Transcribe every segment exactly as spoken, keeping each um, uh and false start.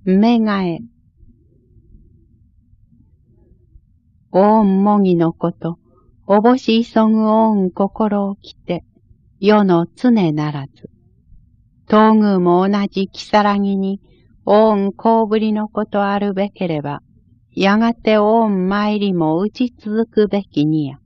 めがえ。おんもぎのこと、おぼし急ぐおん心をきて、世の常ならず。東宮も同じきさらぎに、おんこうぶりのことあるべければ、やがておん参りも打ち続くべきにや。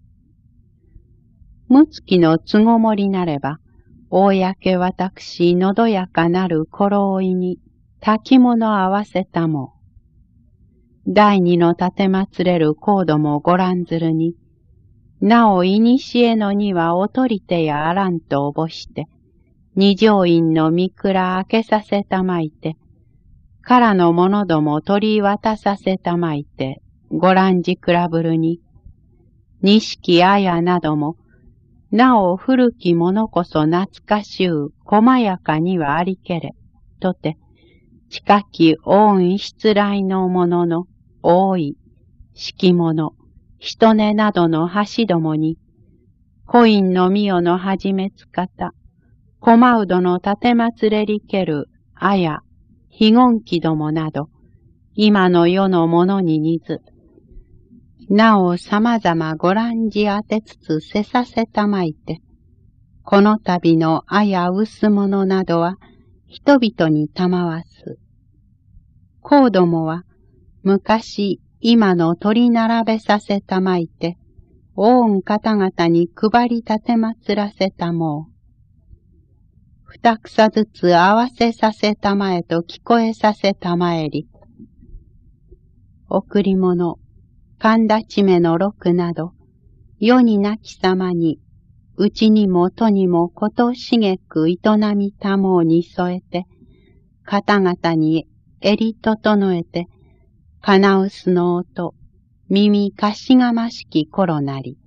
むつきのつごもりなれば、おおやけ私のどやかなる頃追いに、炊き物合わせたも。第二の立てまつれるコードもご覧ずるに、なおいにしえのにはおとりてやあらんとおぼして、二条院のみくら開けさせたまいて、からのものども取り渡させたまいて、ご覧じくらぶるに、錦あやなども、なお古きものこそ懐かしゅう、細やかにはありけれ、とて、近き恩失来のものの、多い、敷物、人根などの橋どもに、コインのみよのはじめつ方、コマウドの立てまつれりける、あや、非言気どもなど、今の世のものに似ず、なお様々ご覧じ当てつつせさせたまいて、この度のあや薄物などは、人々にたまわす。こうどもは、昔、今の取り並べさせたまいて、おん方々に配り立てまつらせたもう。二草ずつ合わせさせたまえと聞こえさせたまえり。贈り物、神立ちめの六など、世になきさまに、うちにもとにもことしげく営みたもうに添えて、方々に襟整えて、かなうすの音、耳かしがましき頃なり。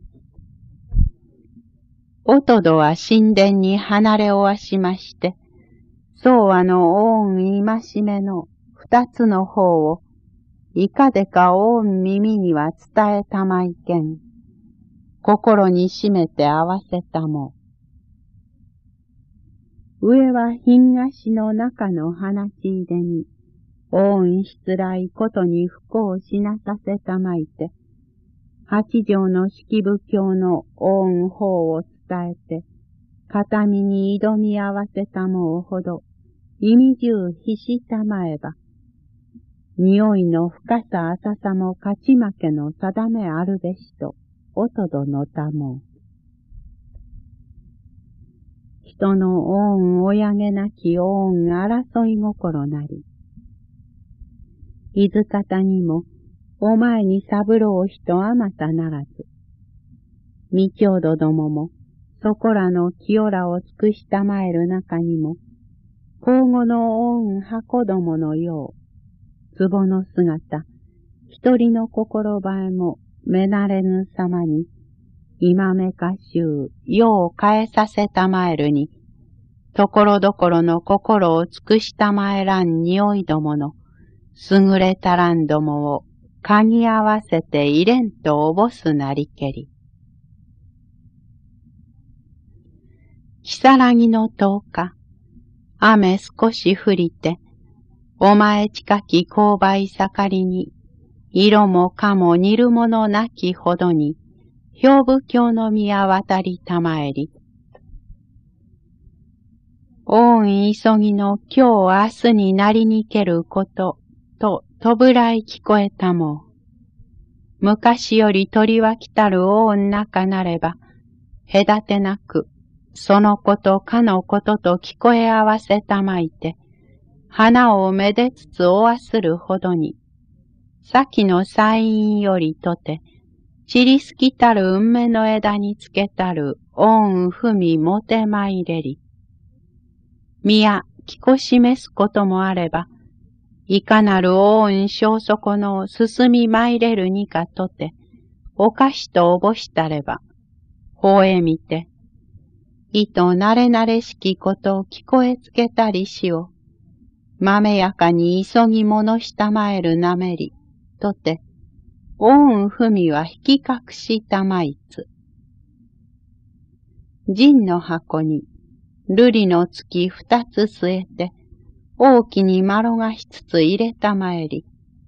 おとどは神殿に離れおわしまして、宗和の御戒めの二つの方を、いかでか御耳には伝えたまいけん、心にしめて合わせたも。上は品菓子の中の花ちいでに、御失来ことに不幸しなさせたまいて、八条の式仏教の御法を伝えて、片身に挑み合わせたもうほど、意味中ひしたまえば、匂いの深さ浅さも勝ち負けの定めあるべしと、おとどのたもう。人の恩親げなき恩争い心なり。いずかたにも、お前に三郎人あまたならず。みちょうどどもも、そこらの清らを尽くしたまえる中にも、交互の恩箱どものよう、壺の姿、一人の心ばえも、めなれぬさまに、今めかしゅう、世を変えさせたまえるに、ところどころの心を尽くしたまえらん匂いどもの、優れたらんどもを、かぎ合わせていれんとおぼすなりけり。きさらぎのとおか、雨少し降りて、お前近き勾配盛りに、色もかも似るものなきほどに、兵部教の宮渡りたまえり。御急ぎの今日明日になりにけること、と、とぶらい聞こえたもう。昔より鳥は来たる大中なれば、隔てなく、そのことかのことと聞こえ合わせたまいて、花をめでつつおわするほどに、先の祭院よりとて、散りすきたる梅の枝につけたる御踏みもてまいれり。宮、きこ示すこともあれば、いかなる御小底の進みまいれるにかとて、おかしとおぼしたれば、ほえみて、いとなれなれしきことを聞こえつけたりしを、まめやかに急ぎ物したまえるなめり、とて、御踏みは引き隠したまいつ。陣の箱に、瑠璃の月二つ据えて、 大きにまろがしつつ入れたまえり。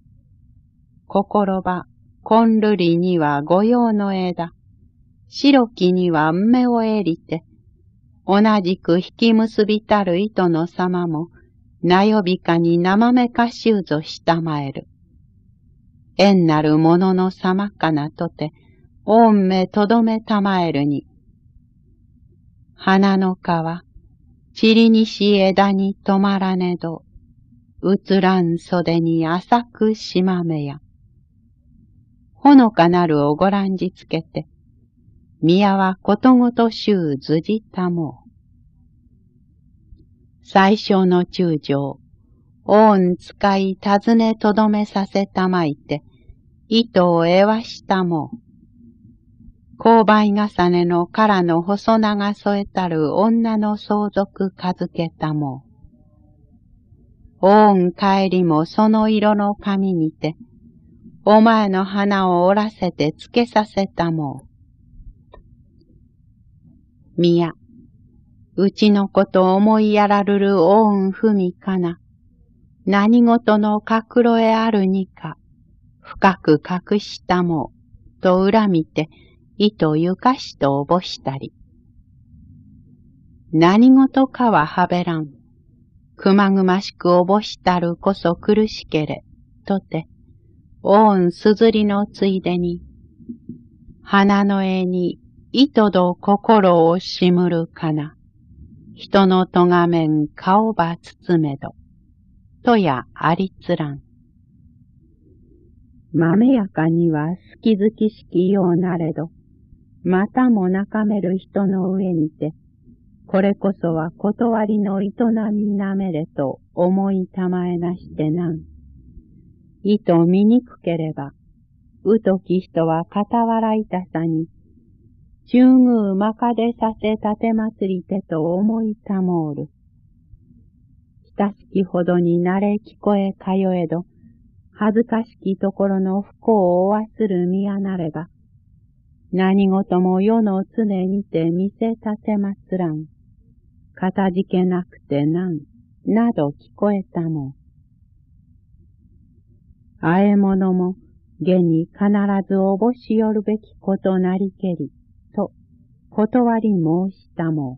心ば、こんるりには御用の枝、白きには目をえりて、同じく引き結びたる糸の様も、なよびかに生めかしゅうぞしたまえる。縁なるものの様かなとて、御目とどめたまえるに。花の皮、散りにし枝に止まらねど、映らん袖に浅くしまめや。ほのかなるをごらんじつけて、宮はことごとしゅうずじたもう。最小の中将、大ん使い尋ねとどめさせたまいて、糸をえわしたもう。勾配重ねのからの細長添えたる女の相続かずけたもう。大ん帰りもその色の髪にて、お前の花を折らせてつけさせたもう。宮、うちのこと思いやらるる大んふみかな。何事の隠ろえあるにか、深く隠したもう、と恨みて、糸ゆかしとおぼしたり。何事かははべらん。くまぐましくおぼしたるこそ苦しけれ、とて、大んすずりのついでに、花の絵に糸ど心をしむるかな。人のとがめん顔ば包めど、とやありつらん。まめやかには好き好きしきようなれど、またも中める人の上にて、これこそは断りの営みなめれと思いたまえなしてなん。意図見にくければ、うとき人は傍らいたさに、中宮まかでさせたてまつりてと思いたもうる。親しきほどに慣れ聞こえかよえど、恥ずかしきところの不幸をおわする宮なれば、何事も世の常にて見せたてまつらん。かたじけなくてなん、など聞こえたもん。あえものも、下に必ずおぼしよるべきことなりけり、と、断り申したもん。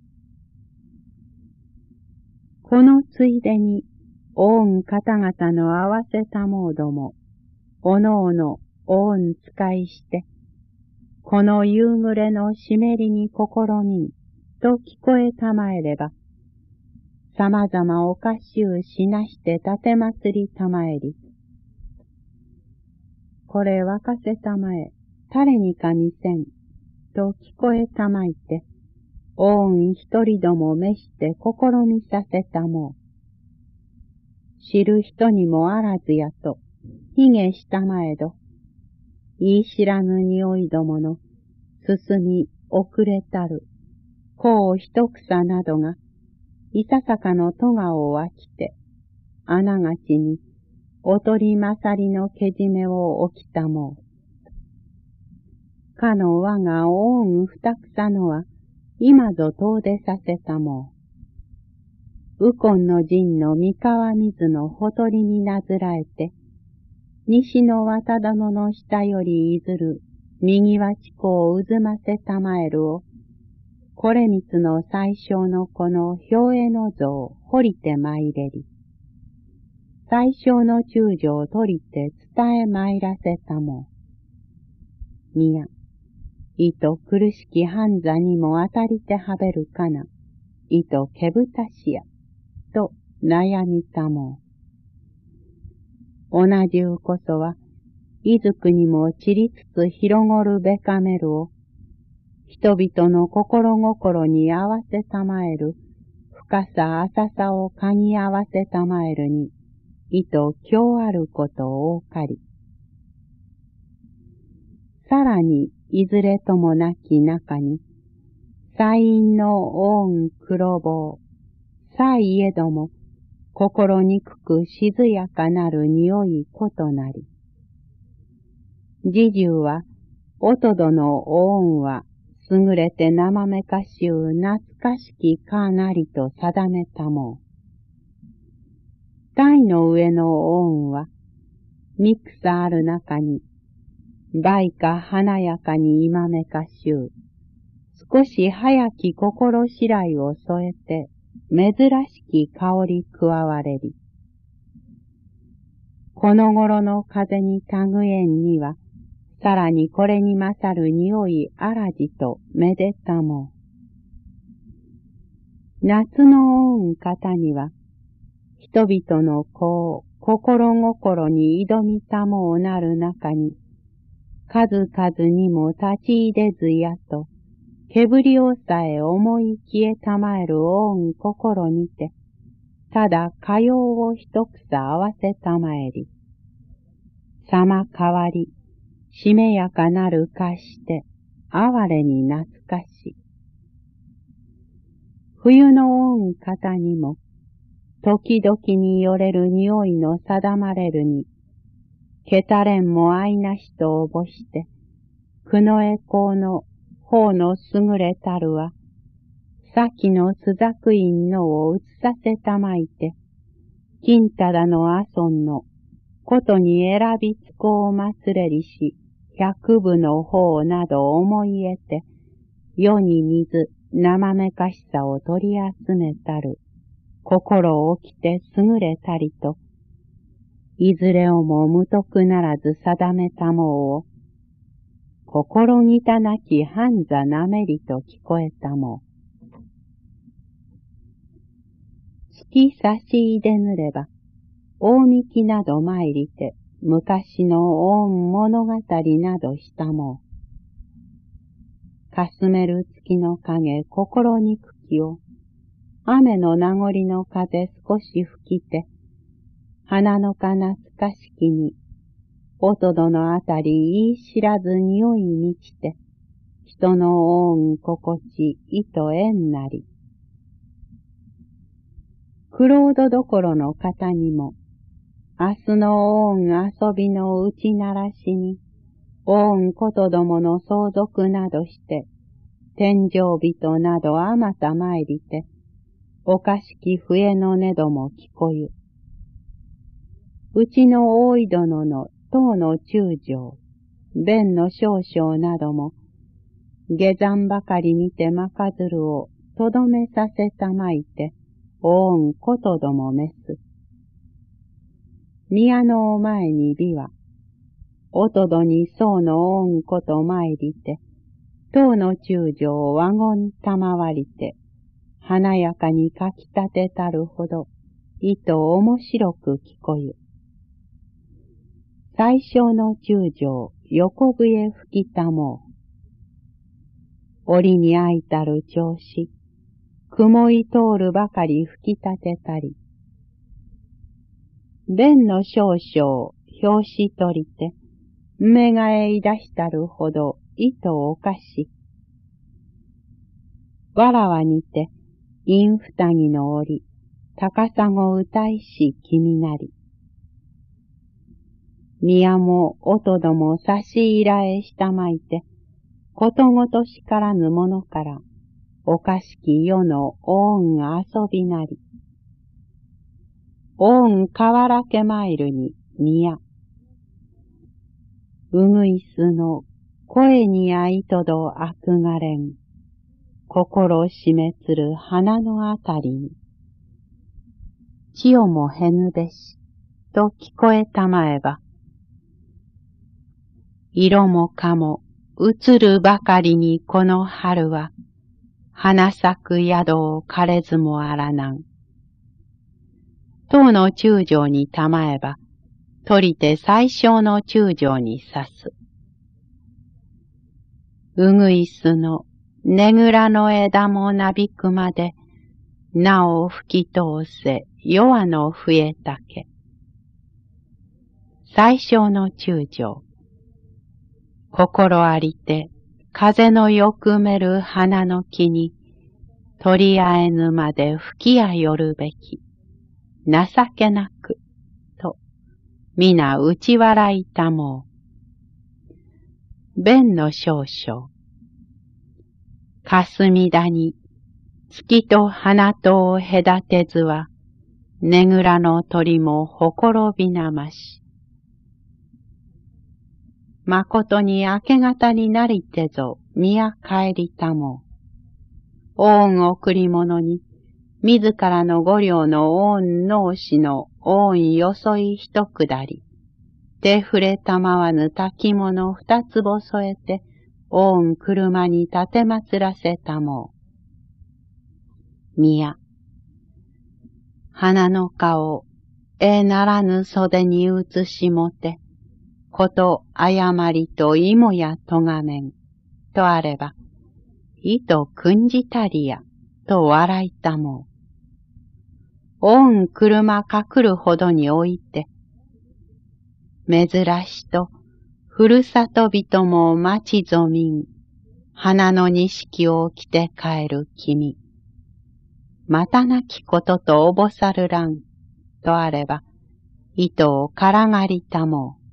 このついでに、おん方々の合わせたもうども、おのおのおん使いして、この夕暮れの湿りに試みん、と聞こえたまえれば、様々おかしゅうしなして立てまつりたまえり。これ沸かせたまえ、誰にか見せん、と聞こえたまいて、おん一人ども召して試みさせたもう。知る人にもあらずやと、卑下したまえど、言い知らぬ匂いどもの、進み遅れたる、こう一草などが、いささかの戸川をわきて、あながちに、おとりまさりのけじめを置きたもう。かの我がおん二草のは、今ぞ遠出させたもう。右近の陣の三河水のほとりになずらえて、西の渡殿の下よりいずる、右は地高を渦ませたまえるを、これみつの最小のこの表絵の像を掘りてまいれり。最小の中将を取りて伝えまいらせたも。みや、いと苦しき半座にも当たりてはべるかな、いとけぶたしや、と悩みたも。同じうこそは、いずくにも散りつつ広ごるべかめるを、人々の心心に合わせたまえる、深さ浅さをかぎ合わせたまえるに、意図今日あることをおかり。さらに、いずれともなき中に、祭院の恩黒棒、さいえども、心にくく静やかなる匂いことなり。侍従は、おとどの恩は、優れて生めかしゅう懐かしきかなりと定めたも。 鯛の上の恩は、三草ある中に、梅か華やかに今めかしゅう、少し早き心しらいを添えて、珍しき香り加われり。この頃の風にたぐえんには、さらにこれに勝る匂いあらじとめでたも。夏の恩方には、人々のこう、心心に挑みたもうなる中に、数々にも立ち入れずやと、煙をさえ思い消えたまえる恩心にて、ただかようを一草合わせたまえり。さま変わり、しめやかなるかして、哀れに懐かし。冬の恩方にも、時々によれる匂いの定まれるに、けたれんも愛なしとおぼして、くのえこうの方の優れたるは、先の朱雀院のを移させたまいて、金忠の阿尊のことに選びつこうまつれりし、百部の方など思い得て、世に似ず生めかしさを取り集めたる、心起きて優れたりと、いずれをも無徳ならず定めたもうを、心にたなき半座なめりと聞こえたも。月差しいでぬれば、大幹など参りて、昔の恩物語などしたも。かすめる月の影心にくきを、雨の名残の風少し吹きて、花のか懐かしきに、おとどのあたり言い知らず匂い満ちて、人の恩心地意と縁なり。クロードどころの方にも、明日の恩遊びのうちならしに、恩ことどもの相続などして、天井人などあまた参りて、おかしき笛の音ども聞こゆ。うちの大井殿の当の中将、弁の少将なども、下山ばかりにてまかずるをとどめさせたまいて、恩ことどもめす。宮のお前に美は、おとどにそうの恩こと参りて、当の中将ワゴン賜りて、華やかにかきたてたるほど、意図面白く聞こゆ。最小の中将、横笛吹きたもう。折にあいたる調子、雲い通るばかり吹き立てたり。弁の少々、表紙取りて、目がえい出したるほど、意図おかし。わらわにて、陰二木の折、高砂歌いし君なり。宮も音ども差し入らえしたまいて、ことごとしからぬものから、おかしき世の恩遊びなり。恩かわらけまいるに宮。うぐいすの声にあいとどあくがれん。心締めつる花のあたりに。千代もへぬべし、と聞こえたまえば。色もかも映るばかりにこの春は、花咲く宿を枯れずもあらなん。当の中将にたまえば、取りて最小の中将に刺す。うぐいすのねぐらの枝もなびくまで、なお吹き通せ弱の笛竹。最小の中将。心ありて、風のよくめる花の木に、取り合えぬまで吹きやよるべき。情けなく、と、皆打ち笑いたもう。弁の少々。霞谷、月と花とを隔てずは、 ねぐらの鳥もほころびなまし。まことに明け方になりてぞ、宮帰りたも。恩贈り物に、自らの五両の恩納しの恩よそい一下り。手触れたまわぬ炊物二坪添えて、恩車に立てまつらせたも。宮。花の顔、えならぬ袖に移しもて、こと誤りと芋やとがめん、とあれば、いと訓じたりや、と笑いたもう。恩車かくるほどにおいて、珍しと、ふるさと人も町ぞ民、花の錦を着て帰る君。またなきこととおぼさるらん、とあれば、糸をからがりたもう。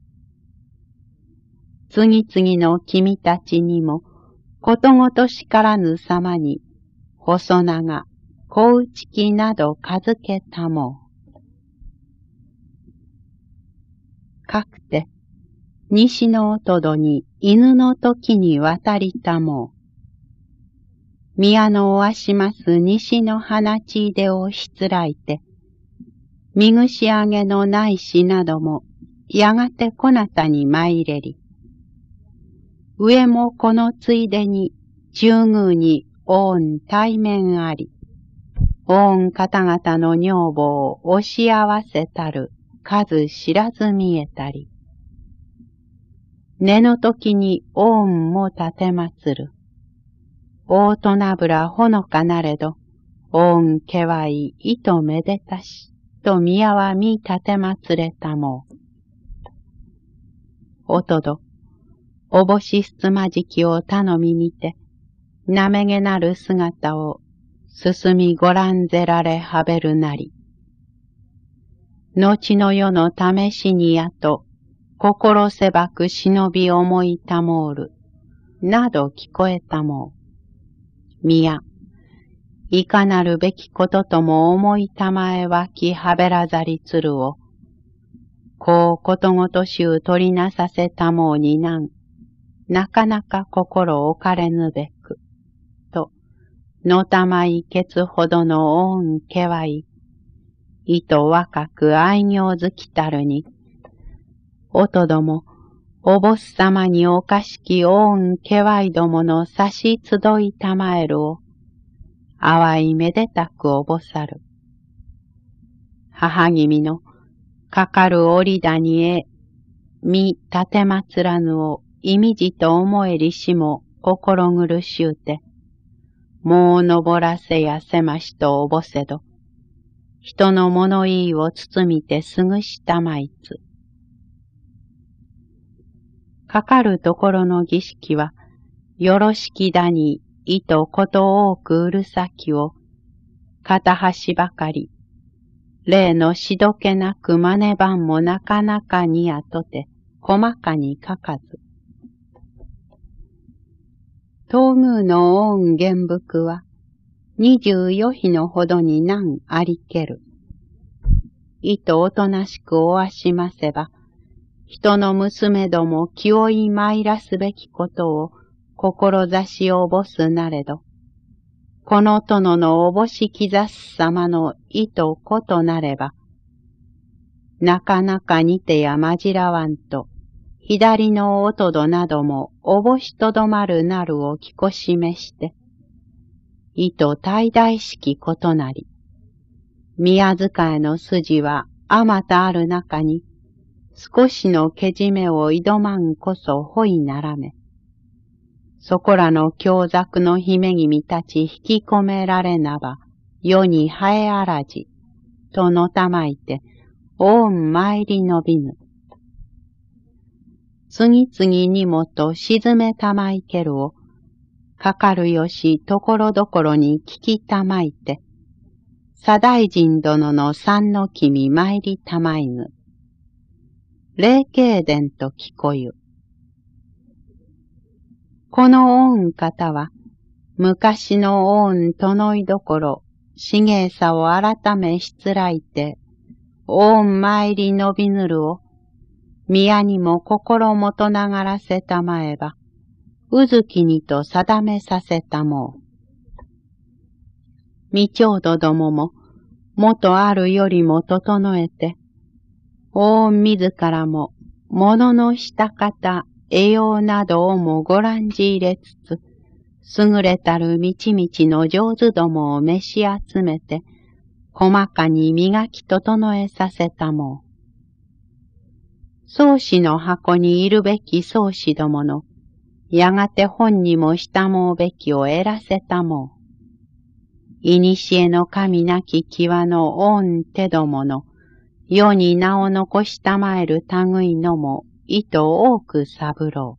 次々の君たちにも、ことごとしからぬさまに、細長、小打ちきなど数けたもう。かくて、西のおとどに犬の時に渡りたもう。宮のおわします西の花地出をしつらいて、みぐしあげのないしなども、やがてこなたに参れり。上もこのついでに、中宮に恩対面あり、恩方々の女房を押し合わせたる数知らず見えたり。寝の時に恩も立てまつる。大となぶらほのかなれど、恩けはいいとめでたし、と宮は見立てまつれたもう。おとど、おぼしすつまじきを頼みにて、なめげなる姿を、進みごらんぜられはべるなり。後の世の試しにやと、心せばく忍び思いたもうる、など聞こえたもう。宮、いかなるべきこととも思いたまえわきはべらざりつるを、こうことごとしゅう取りなさせたもうになん、なかなか心置かれぬべく、と、のたまいけつほどの恩けはい、いと若く愛行づきたるに、おとども、おぼすさまにおかしき恩けわいどもの差し集いたまえるを、あわいめでたくおぼさる。母君の、かかる折谷へ、み立てまつらぬを、いみじと思えりしも心苦しゅうて、もう登らせやせましとおぼせど、人の物言いを包みてすぐしたまいつ。かかるところの儀式は、よろしきだに、いとこと多くうるさきを、片端ばかり、例のしどけなくまね番もなかなかにやとて、細かに書かず。東宮の恩元服は、二十四日のほどに難ありける。いとおとなしくおわしませば、人の娘ども気負い参らすべきことを志をぼすなれど、この殿のおぼしきざす様の意図ことなれば、なかなかにてやまじらわんと、左のおとどなどもおぼしとどまるなるをきこしめして、意図大々しきことなり、宮使いの筋はあまたある中に、少しのけじめを挑まんこそほいならめ。そこらの凶作の姫君たち引き込められなば、世に生えあらじ、とのたまいて、おん参りのびぬ。次々にもと沈めたまいけるを、かかるよしところどころに聞きたまいて、左大臣殿の三の君参りたまいぬ。霊慶伝と聞こゆ。この恩方は、昔の恩とのいどころ、 しげさを改めしつらいて、おん参りのびぬるを、宮にも心もとながらせたまえば、うずきにと定めさせたもう。みちょうどどもも、もとあるよりも整えて、おん自らも、もののした方、栄養などをもご覧じ入れつつ、優れたるみちみちの上手どもを召し集めて、細かに磨き整えさせたもう。宗師の箱にいるべき宗師どもの、やがて本にもしたもうべきを得らせたもう。いにしえの神なき際の御手どもの、世に名を残したまえる類のも、意図多く三郎。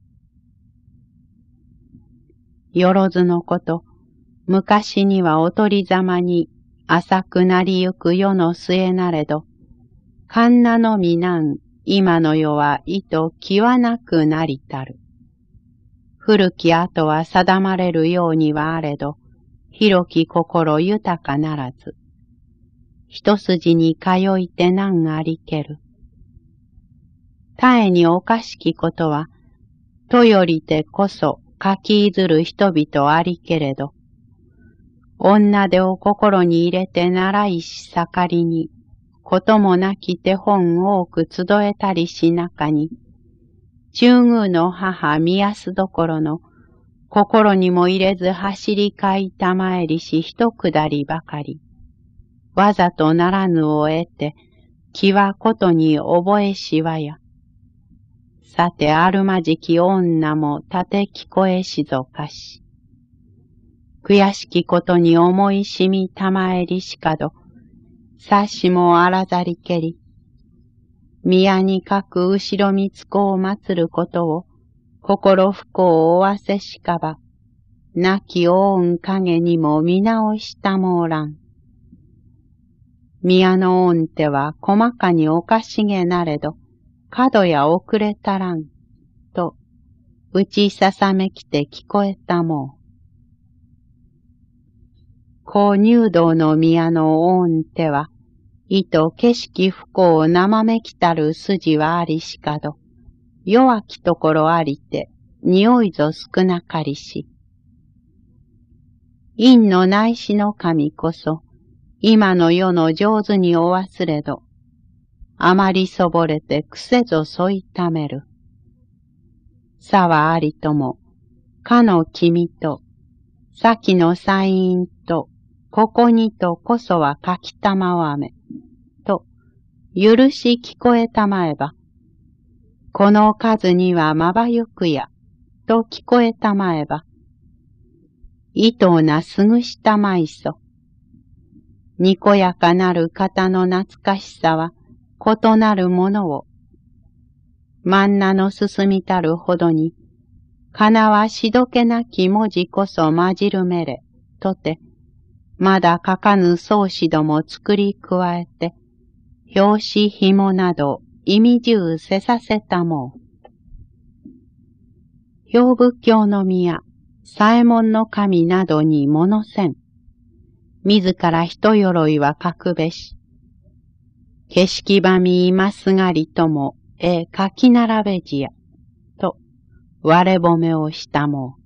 よろずのこと、昔にはおとりざまに、浅くなりゆく世の末なれど、かんなのみなん今の世は意図際なくなりたる。古き後は定まれるようにはあれど、広き心豊かならず。一筋に通いて難ありける。たえにおかしきことは、とよりてこそ書きいずる人々ありけれど、女手を心に入れて習いし盛りに、こともなき手本多く集えたりし中に、中宮の母見やすどころの、心にも入れず走りかいたまえりし一くだりばかり、わざとならぬを得て、気はことに覚えしわや。さてあるまじき女も立て聞こえしぞかし。悔しきことに思いしみたまえりしかど、さしもあらざりけり。宮にかく後ろみつこを祀ることを、心不幸をおわせしかば、亡き大雲影にも見直したもおらん。宮の御手は細かにおかしげなれど、角や遅れたらん、と、打ちささめきて聞こえたもう。高入道の宮の御手は、意と景色不幸を生めきたる筋はありしかど、弱きところありて、匂いぞ少なかりし。陰の内視の神こそ、今の世の上手にお忘れど、あまりそぼれて癖ぞそいためる。さはありとも、かの君と、先の祭院と、ここにとこそはかきたまわめ、と、許し聞こえたまえば、この数にはまばゆくや、と聞こえたまえば、いとうなすぐしたまいそ。にこやかなる方の懐かしさは、異なるものを、真んなの進みたるほどに、かなわしどけなき文字こそまじるめれ、とて、まだ書かぬ宗師ども作り加えて、表紙紐など意味重せさせたもう。兵仏教の宮、左衛門の神などにものせん。自ら人鎧は書くべし。景色ばみ今すがりとも、え書き並べじや、と、割れ褒めをしたもう。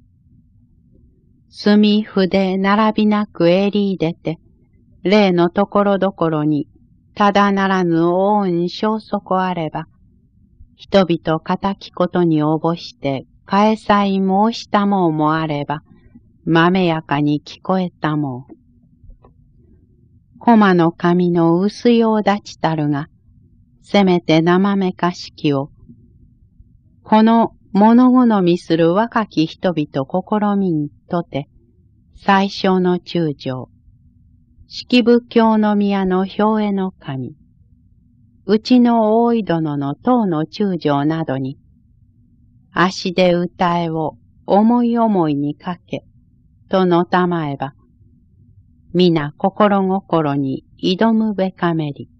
墨筆並びなく襟出て、例のところどころに、ただならぬ大恩消息あれば、人々敵ことにおぼして、返さい申したもうもあれば、まめやかに聞こえたもう。駒の髪の薄よう立ちたるが、せめて生めかしきを、この物好みする若き人々試みんとて、最小の中将、式仏教の宮の表絵の神、うちの大井殿の塔の中将などに、足で歌えを思い思いにかけ、とのたまえば、皆心心に挑むべかめり。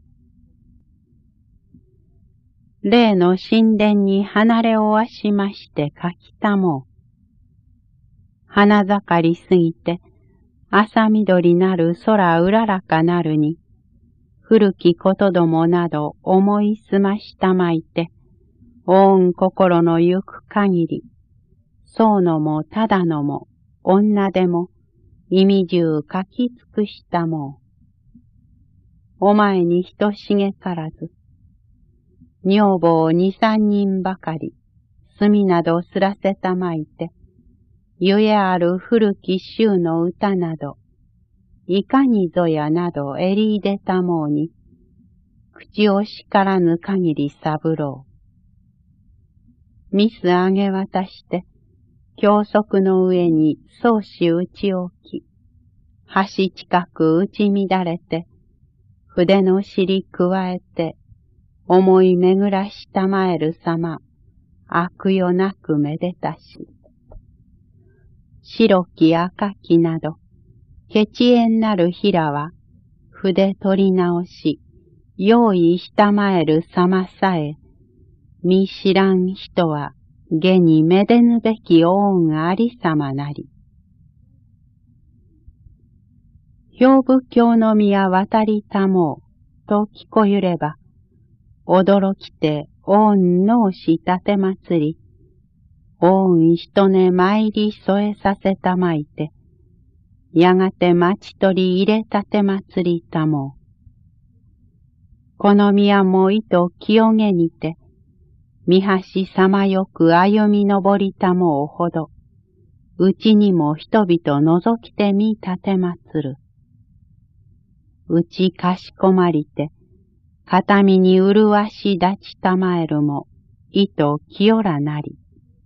例の神殿に離れおわしまして書きたもう。花盛りすぎて、 朝緑なる空うららかなるに、古きことどもなど思いすましたまいて、おん心のゆく限り、そうのもただのも、女でも、意味中書き尽くしたもう。お前に人しげからず、女房二三人ばかり、墨などすらせたまいて、ゆえある古き衆の歌など、いかにぞやなどえり出たもうに、口を叱らぬ限り三郎。ミスあげ渡して、教則の上に宗師打ち置き、橋近く打ち乱れて、筆の尻加えて、思い巡らしたまえるさま、悪よなくめでたし。白き赤きなど、ケチエンなるひらは、筆取り直し、用意したまえるさまさえ、見知らん人は、下にめでぬべき恩ありさまなり。兵部京の宮渡りたもう、と聞こゆれば、驚きて恩納し立てまつり、恩人ね参り添えさせたまいて、やがて待ち取り入れ立てまつりたもう。この宮もいと清げにて、見橋さまよく歩み登りたもうほど、うちにも人々覗きてみ立てまつる。うちかしこまりて、片身にうるわし立ちたまえるも、いと清らなり。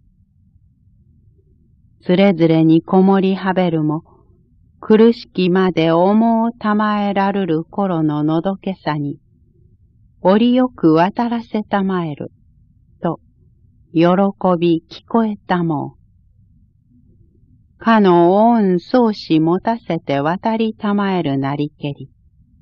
つれづれにこもりはべるも、苦しきまで思うたまえらるる頃ののどけさに、折よく渡らせたまえる。と、喜び聞こえたもう。かの恩宗師持たせて渡りたまえるなりけり。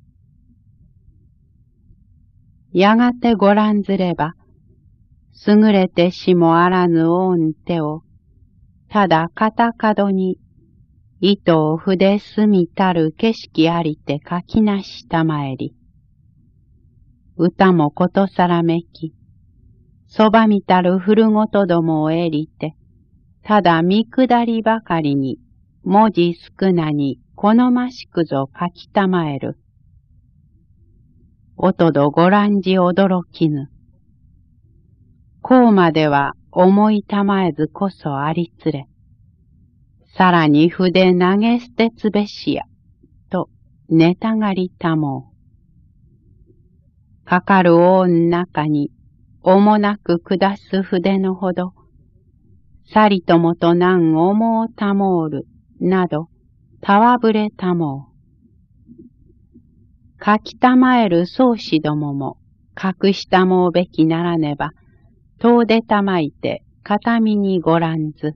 やがてごらんずれば、優れてしもあらぬ恩手を、ただ片角に、糸を筆墨たる景色ありて書きなしたまえり。歌もことさらめき、そばみたる古ごとどもをえりて、ただ見下りばかりに、文字少なに好ましくぞ書きたまえる。おとどごらんじ驚きぬ。こうまでは思いたまえずこそありつれ。さらに筆投げ捨てつべしや、と寝たがりたもう。かかる恩中に、おもなく下す筆のほど、さりともとなん思うたもうる、など、たわぶれたもう。書きたまえる宗師どもも、隠したもうべきならねば、遠出たまいて、片身にごらんず。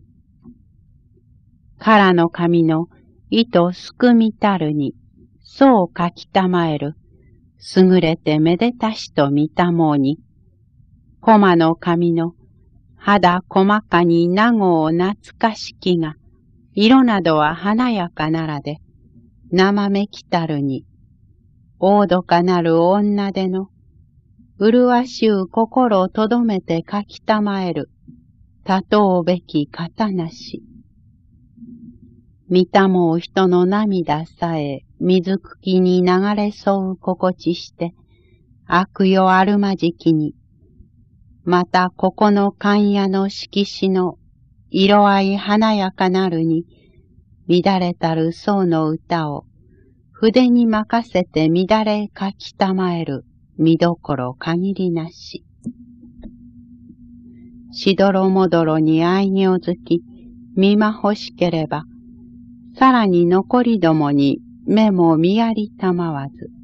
からの紙の糸すくみたるに、そう書きたまえる、優れてめでたしと見たもうに、コマの紙の肌細かに名護を懐かしきが、色などは華やかならで、生めきたるに、おどかなる女での、うるわしゅう心をとどめて書きたまえる、たとうべき方なし。見たもう人の涙さえ、水くきに流れそう心地して、悪よあるまじきに、またここの関屋の色紙の、色合い華やかなるに、乱れたる僧の歌を、筆に任せて乱れ書きたまえる見どころ限りなし。しどろもどろに愛行づき、見まほしければ、さらに残りどもに目も見やりたまわず。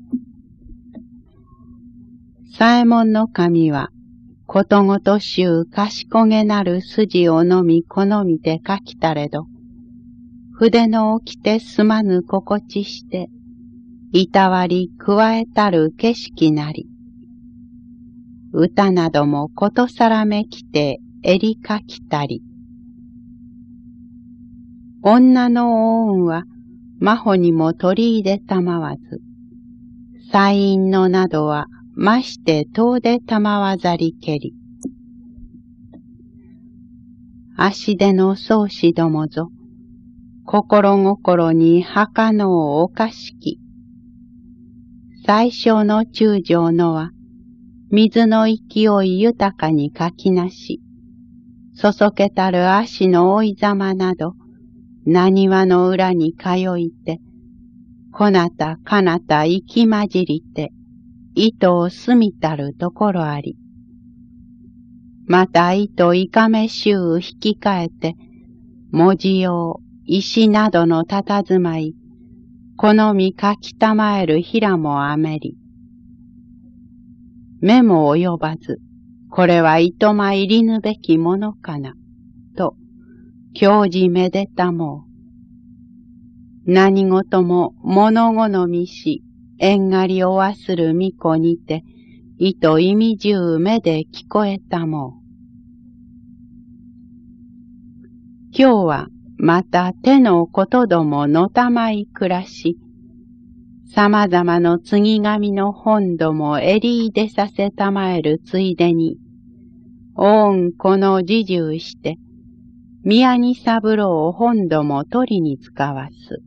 左衛門の神は、ことごとしゅう賢げなる筋をのみ好みて書きたれど、筆の起きてすまぬ心地して、いたわり加えたる景色なり。歌などもことさらめきて襟かきたり。女の恩は真帆にも取り入れたまわず、祭院のなどはまして遠でたまわざりけり。足での宗師どもぞ、心心に墓のおかしき。最小の中将のは、水の勢い豊かにかきなし、そそけたる足の追いざまなど、何わの裏に通いて、こなたかなた行きまじりて、糸をすみたるところあり。また糸いかめしゅう引き換えて、文字用、石などのたたずまい、好みかきたまえるひらもあめり。目も及ばず、これは糸ま入りぬべきものかな、と、教示めでたもう。何事も物好みし、縁がりを忘る巫女にて、糸意味十目で聞こえたもう。今日はまた手のことどものたまい暮らし、様々の継神の本土も襟いでさせたまえるついでに、おんこの自重して、宮に三郎本土も取りに使わす。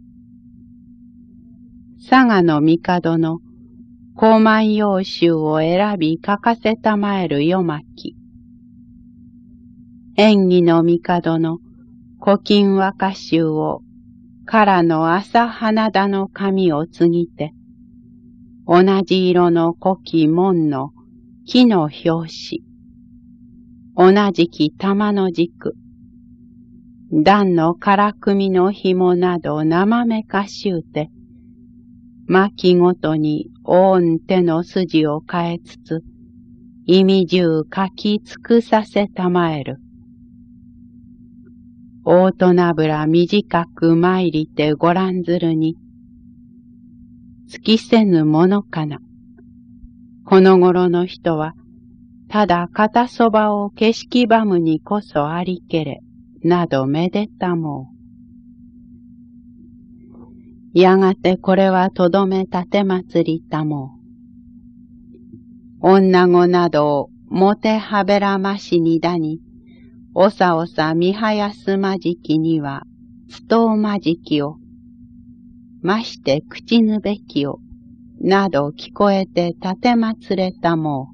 佐賀の帝の高万葉集を選び書かせたまえる夜巻。縁起の帝の古今和歌集をからの朝花田の紙を継ぎて、同じ色の古希門の木の表紙、同じき玉の軸、段のからくみの紐など生めかしゅうて、巻ごとにおん手の筋を変えつつ、意味中書き尽くさせたまえる。大人ぶら短く参りてご覧ずるに、尽きせぬものかな。この頃の人は、ただ片そばを景色ばむにこそありけれ、などめでたもう。やがてこれはとどめ立て祭りたもう。女子などをもてはべらましにだに、おさおさみはやすまじきには、つとうまじきを、まして口ぬべきを、など聞こえて立てまつれたも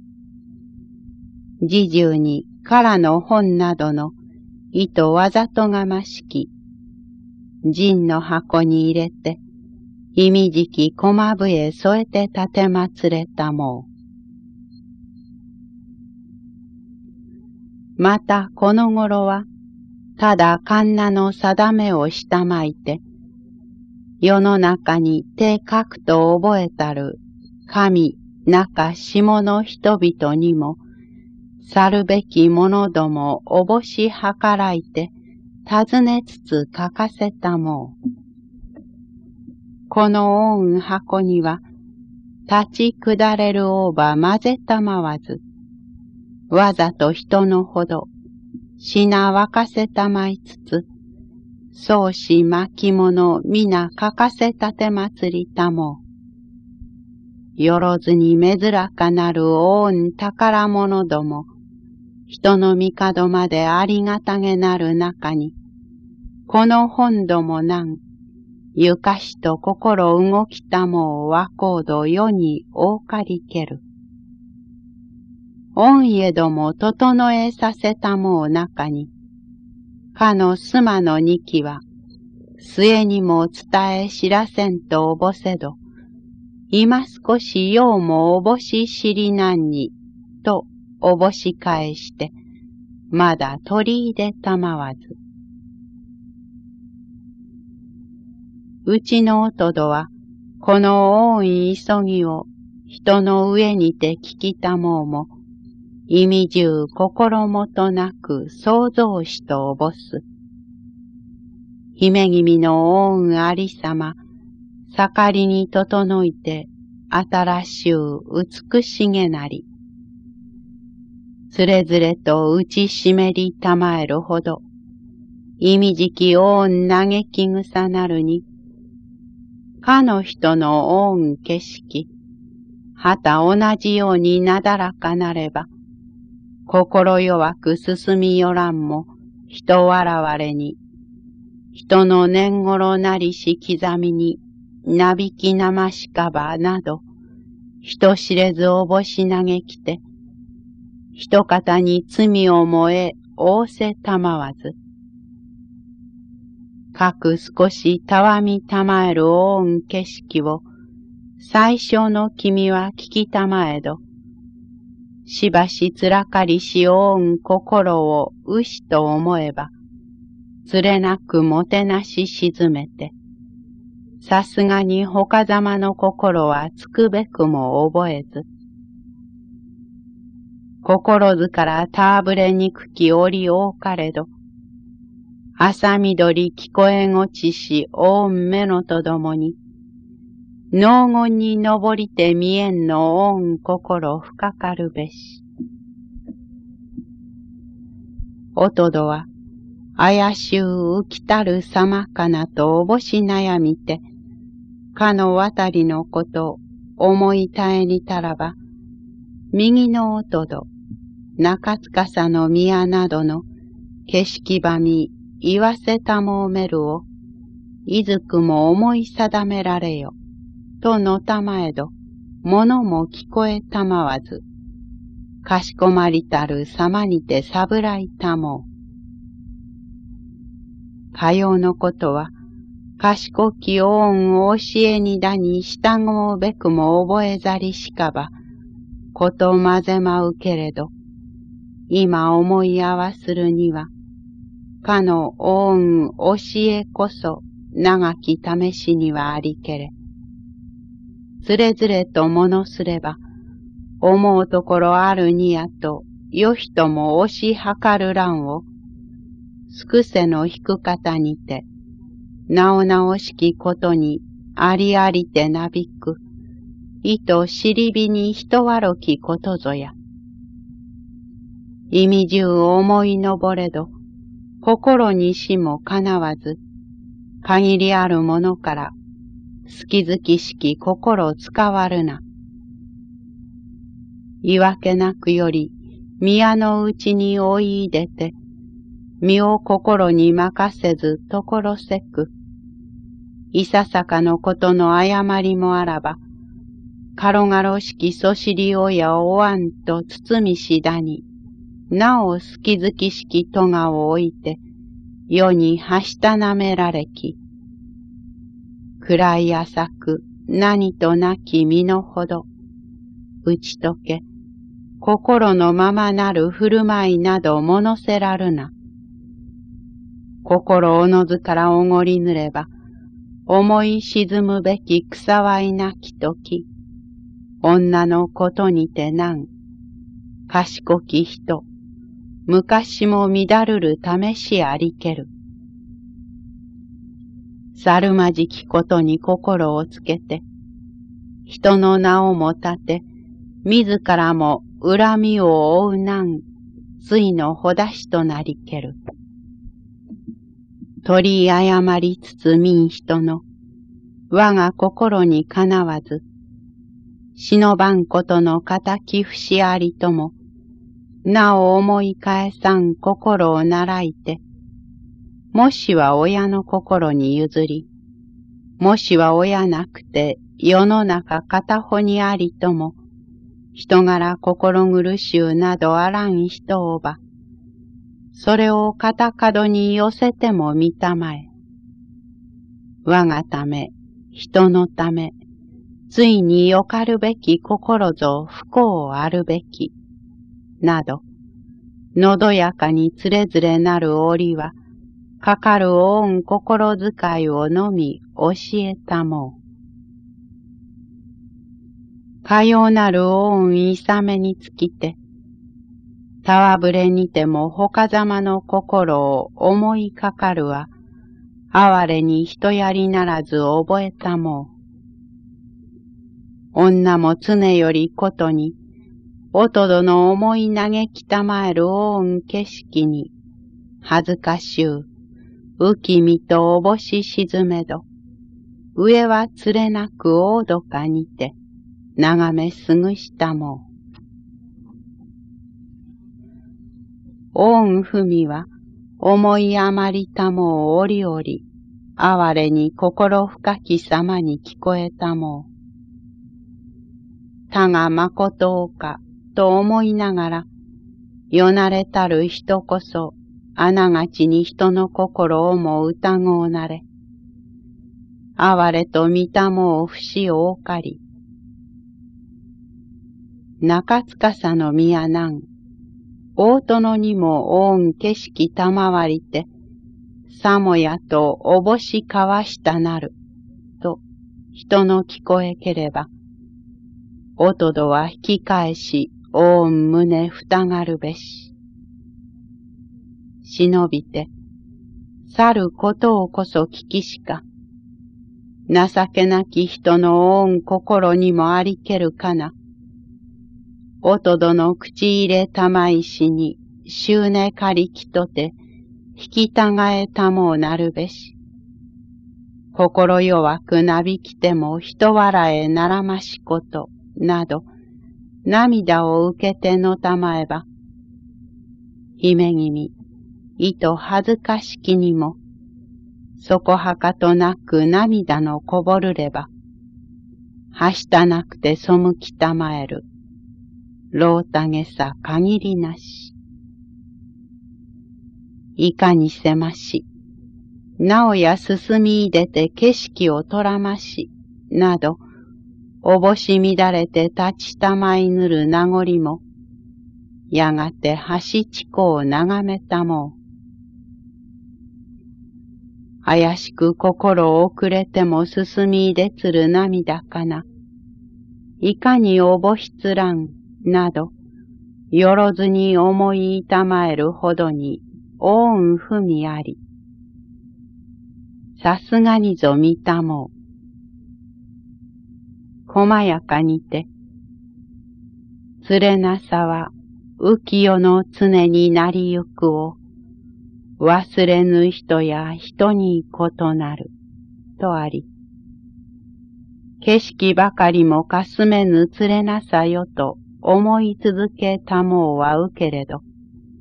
う。自重にからの本などの、意図わざとがましき、陣の箱に入れて、いみじきこまぶへ添えて立てまつれたもう。またこの頃は、ただ神奈の定めをしたまいて、世の中に手書くと覚えたる神中下の人々にも、去るべきものどもおぼし計らいて、尋ねつつ書かせたもう。この恩箱には、立ち下れるオーバ混ぜたまわず、わざと人のほど、品沸かせたまいつつ、宗師巻物皆書かせたて祭りたもう。よろずにめずらかなる恩宝物ども、人の帝までありがたげなる中に、この本どもなん、ゆかしと心動きたもう和光度世におかりける。恩へども整えさせたもう中に、かのすまの二期は、末にも伝え知らせんとおぼせど、今少しようもおぼし知りなんに、とおぼし返して、まだ取り入れたまわず。うちのおとどは、この多い急ぎを人の上にて聞きたもうも、意味中心もとなく創造しとおぼす。姫君の恩ありさま、盛りに整いて、新しゅう美しげなり。つれづれと打ちしめりたまえるほど、意味じき恩嘆き草なるに、 かの人の恩景色、はた同じようになだらかなれば、心弱く進みよらんも、人笑われに、人の年頃なりし刻みに、なびきなましかばなど、人知れずおぼし嘆きて、人方に罪を燃え、仰せたまわず。かく少したわみたまえる恩景色を、最初の君は聞きたまえど、しばしつらかりし恩心を牛と思えば、つれなくもてなし沈めて、さすがに他ざまの心はつくべくも覚えず、心ずからたぶれにくき折多かれど、朝緑聞こえごちし大目のとどもに、農言に登りて見えんの恩心深かるべし。おとどは、怪しゅう浮きたるさまかなとおぼし悩みて、かの渡りのこと思いたえにたらば、右のおとど、中塚さの宮などの景色ばみ言わせたもめるを、いずくも思い定められよ、とのたまえど、ものも聞こえたまわず、かしこまりたるさまにてさぶらいたもう。かようのことは、賢き恩を教えにだに従うべくも覚えざりしかば、ことまぜまうけれど、今思い合わするには、かの恩教えこそ長き試しにはありけれ。つれづれとものすれば、思うところあるにやと、よひとも押し量る欄を、すくせの引く方にて、なおなおしきことにありありてなびく、いとしりびに人わろきことぞや。意味中思いのぼれど、心にしもかなわず、限りあるものから、好き好きしき心使わるな。言い訳なくより、宮のうちに追い入れて、身を心に任せずところせく、いささかのことの誤りもあらば、軽々しきそしり親をおわんと包みしだに、なお好き好きしき咎を置いて、世にはしたなめられき。暗い浅く何となき身のほど、打ち解け、心のままなる振る舞いなどものせらるな。心おのずからおごりぬれば、思い沈むべき草わいなきとき、女のことにてなん、賢き人、昔も乱るる試しありける。さるまじきことに心をつけて、人の名をも立て、自らも恨みを負うなん、ついのほだしとなりける。取り誤りつつ民人の、我が心にかなわず、忍ばんことの敵節ありとも、なお思い返さん心を習いて、もしは親の心に譲り、もしは親なくて世の中片方にありとも、人柄心苦しゅうなどあらん人をば、それを片角に寄せても見たまえ。我がため、人のため、ついによかるべき心ぞ不幸あるべき、など、のどやかにつれづれなる折は、かかる恩心遣いをのみ教えたもう。かようなる恩いさめにつきて、たわぶれにても他ざまの心を思いかかるは、哀れに人やりならず覚えたもう。女も常よりことに、おとどの思い嘆きたまえる恩景色に、恥ずかしゅう、浮きみとおぼし沈めど、 上はつれなく大どかにて、眺めすぐしたもう。御んふみは、思い余りたもう折々、哀れに心深き様に聞こえたもう。他がまことおか、と思いながら、よなれたる人こそ、あながちに人の心をも疑うなれ。哀れと見たもう不死をおかり。中塚さの宮南、大殿にも大ん景色たまわりて、さもやとおぼしかわしたなる、と人の聞こえければ、おとどは引き返し、大ん胸ふたがるべし。忍びて、去ることをこそ聞きしか、情けなき人の大ん心にもありけるかな。おとどの口入れたまいしに、しゅうねかりきとて、引きたがえたもうなるべし。心弱くなびきても人笑えならましこと、など、涙を受けてのたまえば、姫君、いと恥ずかしきにも、そこはかとなく涙のこぼるれば、はしたなくて背きたまえる。ろうたげさ限りなし。いかにせまし、なおや進み出て景色をとらまし、など、おぼし乱れて立ちたまいぬる名残も、やがて橋地区を眺めたもう。怪しく心遅れても進み出つる涙かな。いかにおぼしつらん、など、よろずに思い痛まえるほどに、大んふみあり。さすがにぞ見たもう。細やかにて、つれなさは浮世の常になりゆくを、忘れぬ人や人に異なる、とあり。景色ばかりもかすめぬつれなさよと思い続けたもうはうけれど、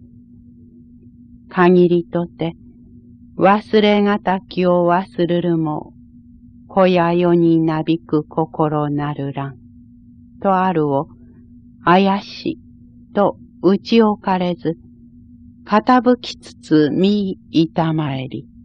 限りとて忘れがたきを忘るるも、子や世になびく心なるらん、とあるを、あやし、と打ち置かれず、傾きつつ見いたまえり。